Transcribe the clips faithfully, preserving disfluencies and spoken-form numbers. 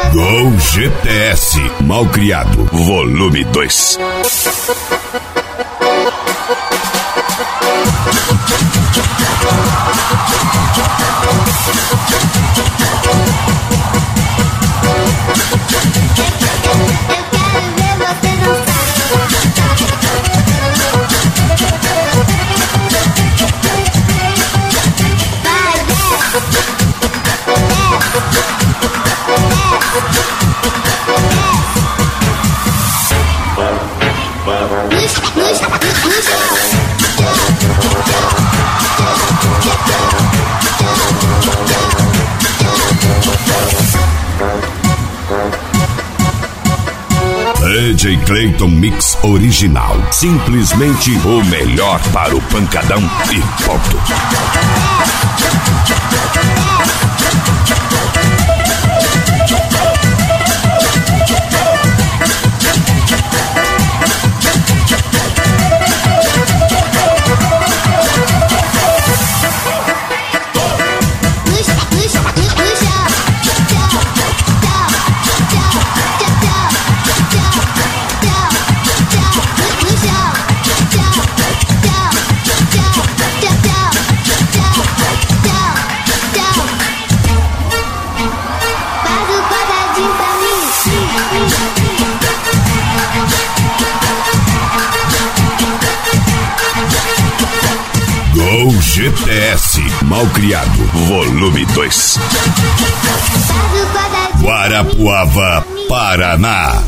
Gol G P S, Malcriado, volume dois. D J Clayton Mix Original. Simplesmente o melhor para o pancadão e ponto. Gol G P S, Malcriado, volume dois. Guarapuava, Paraná.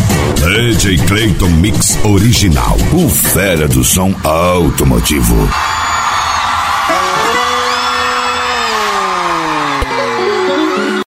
D J Clayton Mix Original, o fera do som automotivo.